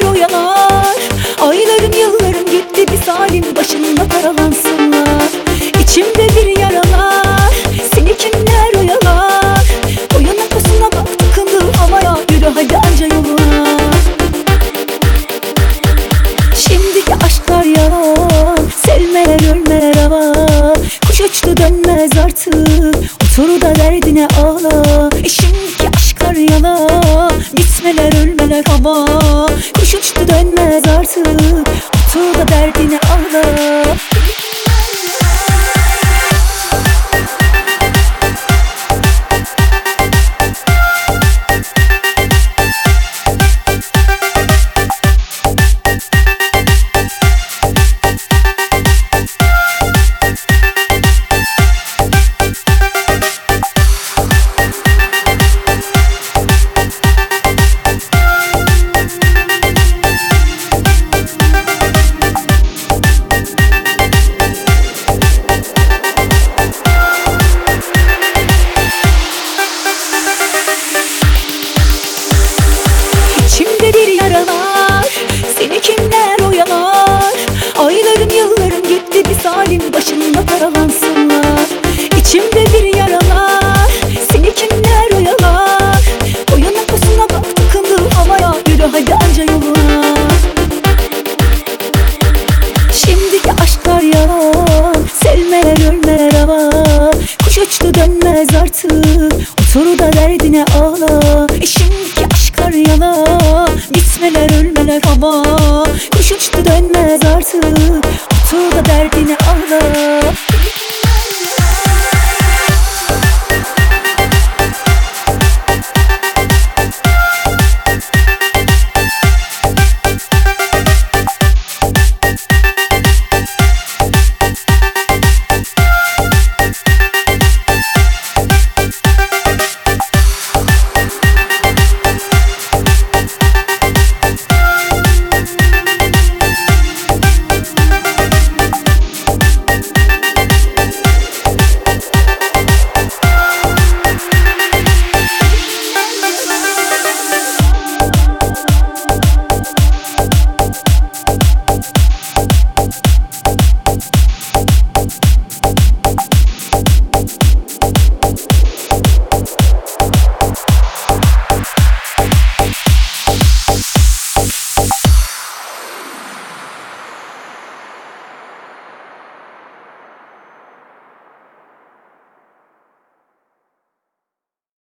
oyalar. Aylarım yıllarım gitti bir zalim başında paralansınlar. İçimde bir yaralar, seni kimler oyalar. O yana pusuna bak tıkındı havaya, yürü hadi anca yoluna. Şimdiki aşklar yalan, sevmeler ölmeler hava. Kuş uçtu dönmez artık, otur da derdine ağla. Şimdiki aşklar yalan, bitmeler ölmeler hava. Kuş uçtu dönmez artık, otur da derdine ağla. Seni kimler oyalar. Aylarım yıllarım gitti bir zalim başında paralansınlar. İçimde bir yaralar, seni kimler oyalar. O yana pusuna bak tıkındı havaya, yürü hadi anca yoluna. Şimdiki aşklar yalan, sevmeler ölmeler hava. Kuş uçtu dönmez artık, otur da derdine ağla. Şimdiki aşklar yalan, bitmeler ölmeler hava. Kuş uçtu dönmez artık, otur da derdine ağla.